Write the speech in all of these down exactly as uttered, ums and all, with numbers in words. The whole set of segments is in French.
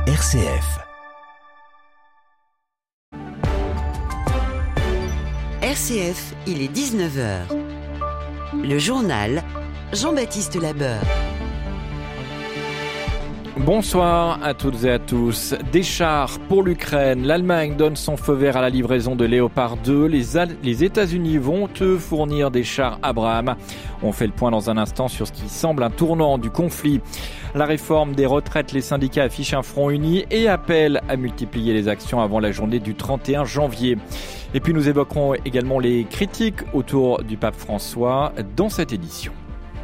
R C F. R C F, il est dix-neuf heures. Le journal, Jean-Baptiste Labeur. Bonsoir à toutes et à tous. Des chars pour l'Ukraine. L'Allemagne donne son feu vert à la livraison de Léopard deux. Les, Al- les États-Unis vont eux fournir des chars Abrams. On fait le point dans un instant sur ce qui semble un tournant du conflit. La réforme des retraites, les syndicats affichent un front uni et appellent à multiplier les actions avant la journée du trente et un janvier. Et puis nous évoquerons également les critiques autour du pape François dans cette édition.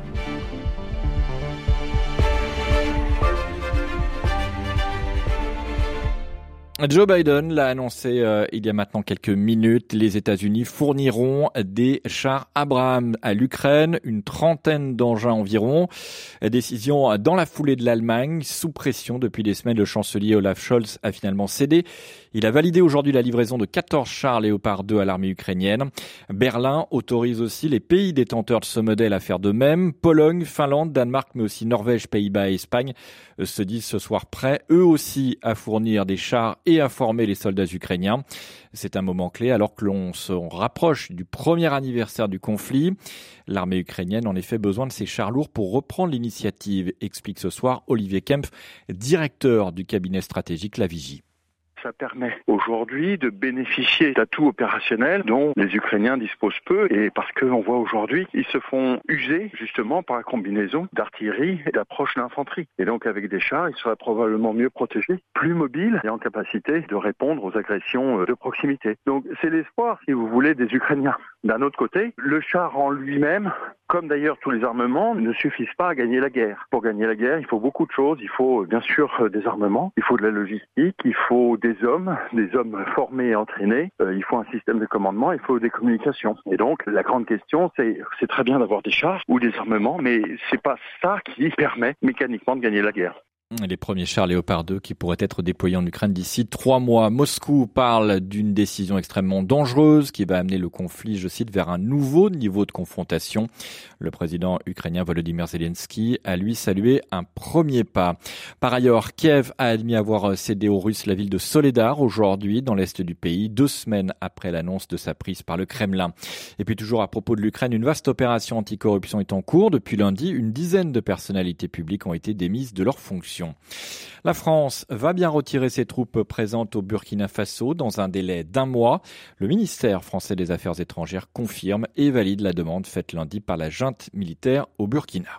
Joe Biden l'a annoncé euh, il y a maintenant quelques minutes. Les États-Unis fourniront des chars Abrams à l'Ukraine, une trentaine d'engins environ. Décision dans la foulée de l'Allemagne, sous pression depuis des semaines. Le chancelier Olaf Scholz a finalement cédé. Il a validé aujourd'hui la livraison de quatorze chars Léopard deux à l'armée ukrainienne. Berlin autorise aussi les pays détenteurs de ce modèle à faire de même. Pologne, Finlande, Danemark, mais aussi Norvège, Pays-Bas et Espagne se disent ce soir prêts, eux aussi, à fournir des chars et à former les soldats ukrainiens. C'est un moment clé alors que l'on se rapproche du premier anniversaire du conflit. L'armée ukrainienne a en effet besoin de ces chars lourds pour reprendre l'initiative, explique ce soir Olivier Kempf, directeur du cabinet stratégique La Vigie. Ça permet aujourd'hui de bénéficier d'atouts opérationnels dont les Ukrainiens disposent peu, et parce qu'on voit aujourd'hui qu'ils se font user justement par la combinaison d'artillerie et d'approche d'infanterie. Et donc avec des chars, ils seraient probablement mieux protégés, plus mobiles et en capacité de répondre aux agressions de proximité. Donc c'est l'espoir, si vous voulez, des Ukrainiens. D'un autre côté, le char en lui-même, comme d'ailleurs tous les armements, ne suffisent pas à gagner la guerre. Pour gagner la guerre, il faut beaucoup de choses. Il faut bien sûr des armements, il faut de la logistique, il faut des hommes, des hommes formés et entraînés, euh, il faut un système de commandement, il faut des communications. Et donc la grande question, c'est c'est très bien d'avoir des chars ou des armements, mais c'est pas ça qui permet mécaniquement de gagner la guerre. Les premiers chars Léopard deux qui pourraient être déployés en Ukraine d'ici trois mois. Moscou parle d'une décision extrêmement dangereuse qui va amener le conflit, je cite, vers un nouveau niveau de confrontation. Le président ukrainien Volodymyr Zelensky a lui salué un premier pas. Par ailleurs, Kiev a admis avoir cédé aux Russes la ville de Soledar aujourd'hui dans l'est du pays, deux semaines après l'annonce de sa prise par le Kremlin. Et puis toujours à propos de l'Ukraine, une vaste opération anticorruption est en cours. Depuis lundi, une dizaine de personnalités publiques ont été démises de leurs fonctions. La France va bien retirer ses troupes présentes au Burkina Faso dans un délai d'un mois. Le ministère français des Affaires étrangères confirme et valide la demande faite lundi par la junte militaire au Burkina.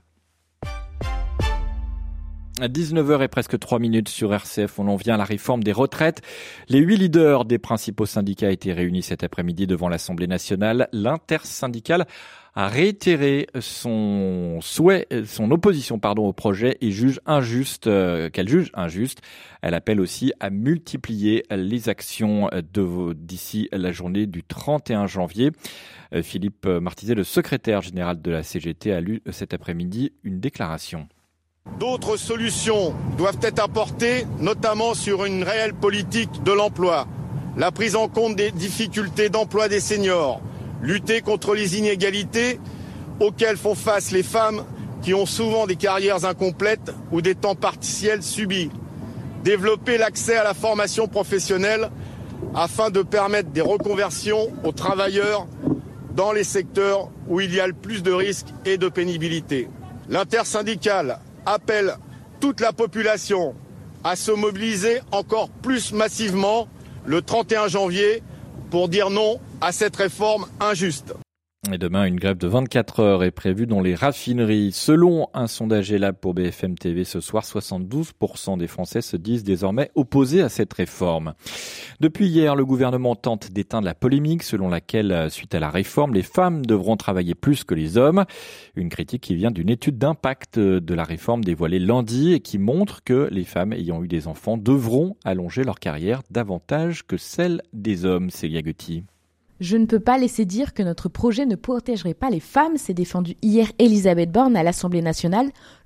À dix-neuf heures et presque trois minutes sur R C F, on en vient à la réforme des retraites. Les huit leaders des principaux syndicats étaient réunis cet après-midi devant l'Assemblée nationale. L'intersyndicale a réitéré son souhait, son opposition pardon, au projet et juge injuste, euh, qu'elle juge injuste. Elle appelle aussi à multiplier les actions de, d'ici la journée du trente et un janvier. Euh, Philippe Martizet, le secrétaire général de la C G T, a lu cet après-midi une déclaration. D'autres solutions doivent être apportées, notamment sur une réelle politique de l'emploi, la prise en compte des difficultés d'emploi des seniors, lutter contre les inégalités auxquelles font face les femmes qui ont souvent des carrières incomplètes ou des temps partiels subis, développer l'accès à la formation professionnelle afin de permettre des reconversions aux travailleurs dans les secteurs où il y a le plus de risques et de pénibilité. L'intersyndicale appelle toute la population à se mobiliser encore plus massivement le trente et un janvier pour dire non à cette réforme injuste. Et demain, une grève de vingt-quatre heures est prévue dans les raffineries. Selon un sondage Elab pour B F M T V ce soir, soixante-douze pour cent des Français se disent désormais opposés à cette réforme. Depuis hier, le gouvernement tente d'éteindre la polémique selon laquelle, suite à la réforme, les femmes devront travailler plus que les hommes. Une critique qui vient d'une étude d'impact de la réforme dévoilée lundi et qui montre que les femmes ayant eu des enfants devront allonger leur carrière davantage que celle des hommes. Célia Gutti. Je ne peux pas laisser dire que notre projet ne protégerait pas les femmes, s'est défendue hier Elisabeth Borne à l'Assemblée nationale.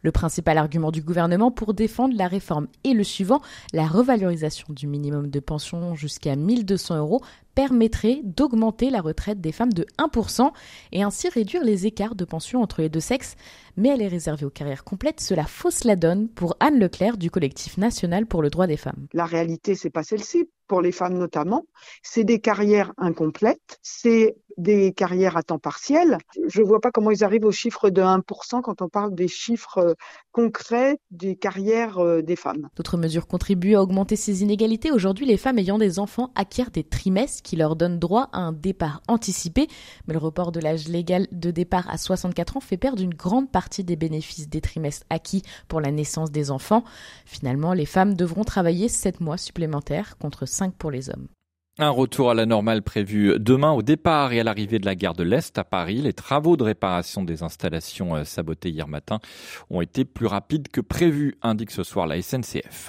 Le principal argument du gouvernement pour défendre la réforme est le suivant, la revalorisation du minimum de pension jusqu'à mille deux cents euros permettrait d'augmenter la retraite des femmes de un pour cent et ainsi réduire les écarts de pension entre les deux sexes. Mais elle est réservée aux carrières complètes. Cela fausse la donne pour Anne Leclerc du collectif national pour le droit des femmes. La réalité, c'est pas celle-ci. Pour les femmes notamment, c'est des carrières incomplètes, c'est des carrières à temps partiel. Je ne vois pas comment ils arrivent au chiffre de un pour cent quand on parle des chiffres concrets des carrières des femmes. D'autres mesures contribuent à augmenter ces inégalités. Aujourd'hui, les femmes ayant des enfants acquièrent des trimestres qui leur donnent droit à un départ anticipé. Mais le report de l'âge légal de départ à soixante-quatre ans fait perdre une grande partie des bénéfices des trimestres acquis pour la naissance des enfants. Finalement, les femmes devront travailler sept mois supplémentaires contre cinq pour les hommes. Un retour à la normale prévu demain au départ et à l'arrivée de la gare de l'Est à Paris. Les travaux de réparation des installations sabotées hier matin ont été plus rapides que prévu, indique ce soir la S N C F.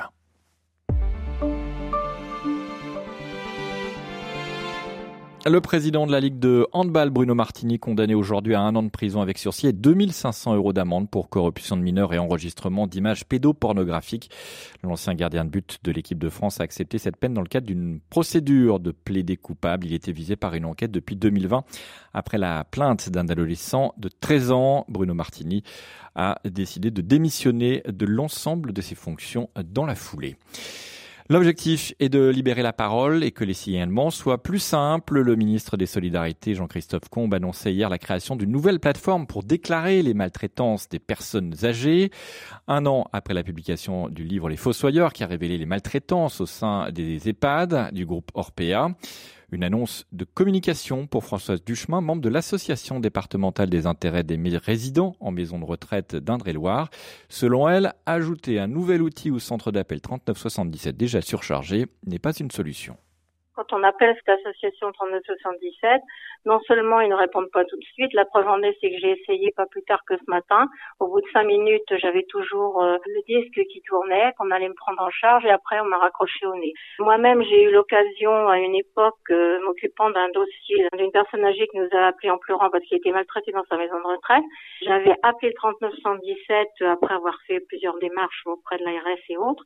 Le président de la Ligue de handball, Bruno Martini, condamné aujourd'hui à un an de prison avec sursis et deux mille cinq cents euros d'amende pour corruption de mineurs et enregistrement d'images pédopornographiques. L'ancien gardien de but de l'équipe de France a accepté cette peine dans le cadre d'une procédure de plaidé coupable. Il était visé par une enquête depuis deux mille vingt. Après la plainte d'un adolescent de treize ans, Bruno Martini a décidé de démissionner de l'ensemble de ses fonctions dans la foulée. L'objectif est de libérer la parole et que les signalements soient plus simples. Le ministre des Solidarités, Jean-Christophe Combe, annonçait hier la création d'une nouvelle plateforme pour déclarer les maltraitances des personnes âgées. Un an après la publication du livre Les Fossoyeurs, qui a révélé les maltraitances au sein des EHPAD du groupe Orpea. Une annonce de communication pour Françoise Duchemin, membre de l'association départementale des intérêts des résidents en maison de retraite d'Indre-et-Loire. Selon elle, ajouter un nouvel outil au centre d'appel trente-neuf soixante-dix-sept déjà surchargé n'est pas une solution. Quand on appelle cette association trente-neuf soixante-dix-sept, non seulement ils ne répondent pas tout de suite, la preuve en est, c'est que j'ai essayé pas plus tard que ce matin. Au bout de cinq minutes, j'avais toujours euh, le disque qui tournait, qu'on allait me prendre en charge et après on m'a raccroché au nez. Moi-même, j'ai eu l'occasion à une époque, euh, m'occupant d'un dossier d'une personne âgée qui nous a appelé en pleurant parce qu'il était maltraité dans sa maison de retraite. J'avais appelé le trente-neuf soixante-dix-sept après avoir fait plusieurs démarches auprès de l'A R S et autres.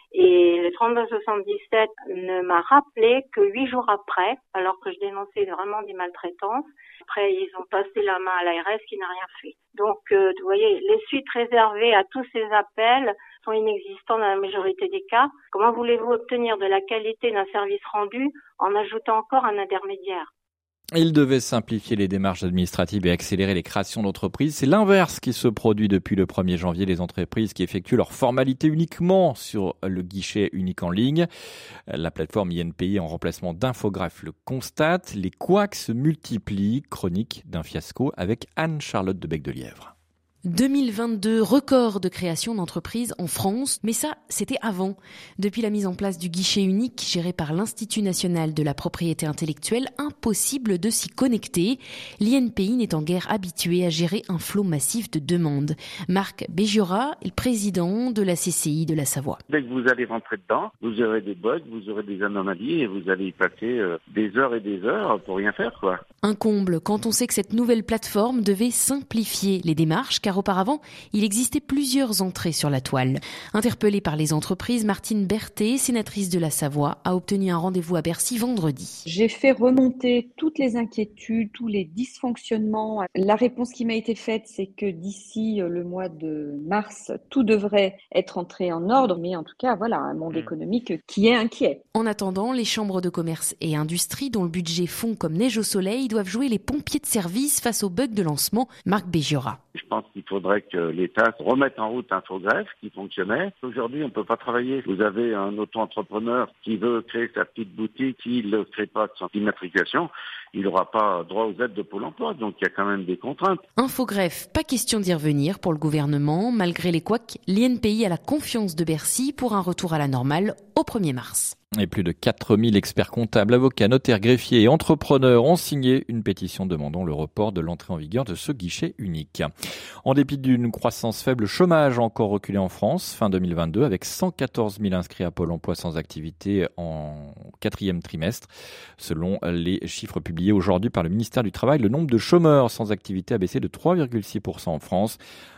Et le trente-neuf soixante-dix-sept ne m'a rappelé que huit jours après, alors que je dénonçais vraiment des maltraitances. Après, ils ont passé la main à l'A R S qui n'a rien fait. Donc, euh, vous voyez, les suites réservées à tous ces appels sont inexistantes dans la majorité des cas. Comment voulez-vous obtenir de la qualité d'un service rendu en ajoutant encore un intermédiaire ? Il devait simplifier les démarches administratives et accélérer les créations d'entreprises. C'est l'inverse qui se produit depuis le premier janvier. Les entreprises qui effectuent leurs formalités uniquement sur le guichet unique en ligne. La plateforme I N P I en remplacement d'Infographe le constate. Les couacs se multiplient. Chronique d'un fiasco avec Anne-Charlotte de Bec-de-Lièvre. deux mille vingt-deux, record de création d'entreprises en France, mais ça, c'était avant. Depuis la mise en place du guichet unique géré par l'Institut national de la propriété intellectuelle, impossible de s'y connecter. L'I N P I n'est en guère habitué à gérer un flot massif de demandes. Marc Bégiora est le président de la C C I de la Savoie. Dès que vous allez rentrer dedans, vous aurez des bugs, vous aurez des anomalies et vous allez y passer euh, des heures et des heures pour rien faire, quoi. Un comble quand on sait que cette nouvelle plateforme devait simplifier les démarches, car auparavant, il existait plusieurs entrées sur la toile. Interpellée par les entreprises, Martine Berthet, sénatrice de la Savoie, a obtenu un rendez-vous à Bercy vendredi. J'ai fait remonter toutes les inquiétudes, tous les dysfonctionnements. La réponse qui m'a été faite, c'est que d'ici le mois de mars, tout devrait être entré en ordre, mais en tout cas, voilà, un monde économique qui est inquiet. En attendant, les chambres de commerce et industrie, dont le budget fond comme neige au soleil, doivent jouer les pompiers de service face aux bugs de lancement. Marc Bégiora. Je pense qu'il faudrait que l'État remette en route Infogreffe qui fonctionnait. Aujourd'hui, on ne peut pas travailler. Vous avez un auto-entrepreneur qui veut créer sa petite boutique, il ne crée pas de son immatriculation, il n'aura pas droit aux aides de Pôle emploi. Donc, il y a quand même des contraintes. Infogreffe, pas question d'y revenir pour le gouvernement. Malgré les couacs, l'I N P I a la confiance de Bercy pour un retour à la normale au premier mars. Et plus de quatre mille experts comptables, avocats, notaires, greffiers et entrepreneurs ont signé une pétition demandant le report de l'entrée en vigueur de ce guichet unique. En dépit d'une croissance faible, le chômage a encore reculé en France fin deux mille vingt-deux avec cent quatorze mille inscrits à Pôle emploi sans activité en quatrième trimestre. Selon les chiffres publiés aujourd'hui par le ministère du Travail, le nombre de chômeurs sans activité a baissé de trois virgule six pour cent en France.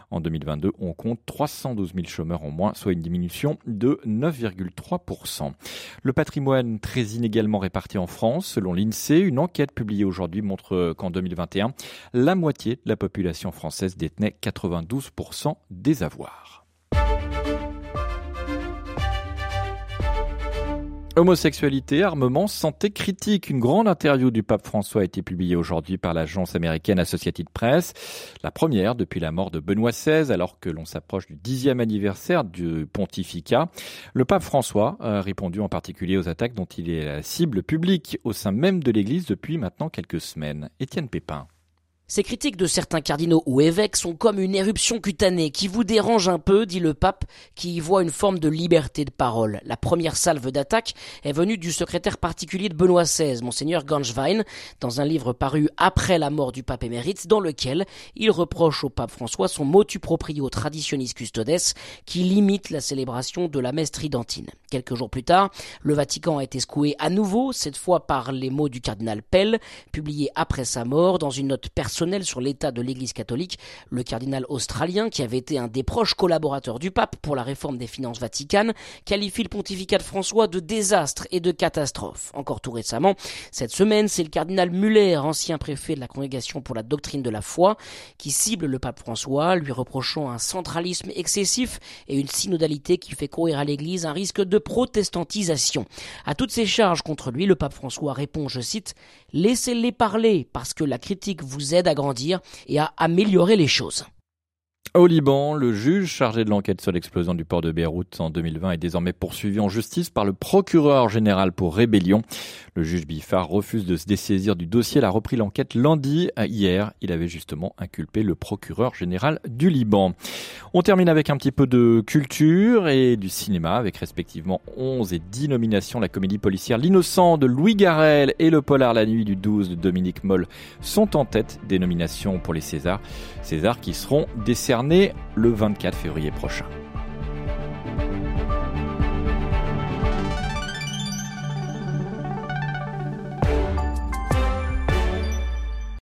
En deux mille vingt-deux, on compte trois cent douze mille chômeurs en moins, soit une diminution de neuf virgule trois pour cent. Le patrimoine très inégalement réparti en France. Selon l'INSEE, une enquête publiée aujourd'hui montre qu'en deux mille vingt et un, la moitié de la population française détenait quatre-vingt-douze pour cent des avoirs. Homosexualité, armement, santé critique. Une grande interview du pape François a été publiée aujourd'hui par l'agence américaine Associated Press. La première depuis la mort de Benoît seize, alors que l'on s'approche du dixième anniversaire du pontificat. Le pape François a répondu en particulier aux attaques dont il est la cible publique au sein même de l'Église depuis maintenant quelques semaines. Étienne Pépin. Ces critiques de certains cardinaux ou évêques sont comme une éruption cutanée qui vous dérange un peu, dit le pape, qui y voit une forme de liberté de parole. La première salve d'attaque est venue du secrétaire particulier de Benoît seize, Monseigneur Gangevin, dans un livre paru après la mort du pape émérite, dans lequel il reproche au pape François son motu proprio traditionis custodes, qui limite la célébration de la messe tridentine. Quelques jours plus tard, le Vatican a été secoué à nouveau, cette fois par les mots du cardinal Pell, publiés après sa mort dans une note personnelle sur l'état de l'Église catholique. Le cardinal australien, qui avait été un des proches collaborateurs du pape pour la réforme des finances vaticanes, qualifie le pontificat de François de désastre et de catastrophe. Encore tout récemment, cette semaine, c'est le cardinal Muller, ancien préfet de la Congrégation pour la doctrine de la foi, qui cible le pape François, lui reprochant un centralisme excessif et une synodalité qui fait courir à l'Église un risque de protestantisation. À toutes ces charges contre lui, le pape François répond, je cite, « Laissez-les parler, parce que la critique vous aide à grandir et à améliorer les choses ». Au Liban, le juge chargé de l'enquête sur l'explosion du port de Beyrouth en deux mille vingt est désormais poursuivi en justice par le procureur général pour rébellion. Le juge Bifar refuse de se dessaisir du dossier. Il a repris l'enquête lundi. Hier, il avait justement inculpé le procureur général du Liban. On termine avec un petit peu de culture et du cinéma, avec respectivement onze et dix nominations. La comédie policière L'Innocent de Louis Garrel et le polar La Nuit du douze de Dominique Moll sont en tête des nominations pour les Césars. Césars qui seront décernés le vingt-quatre février prochain.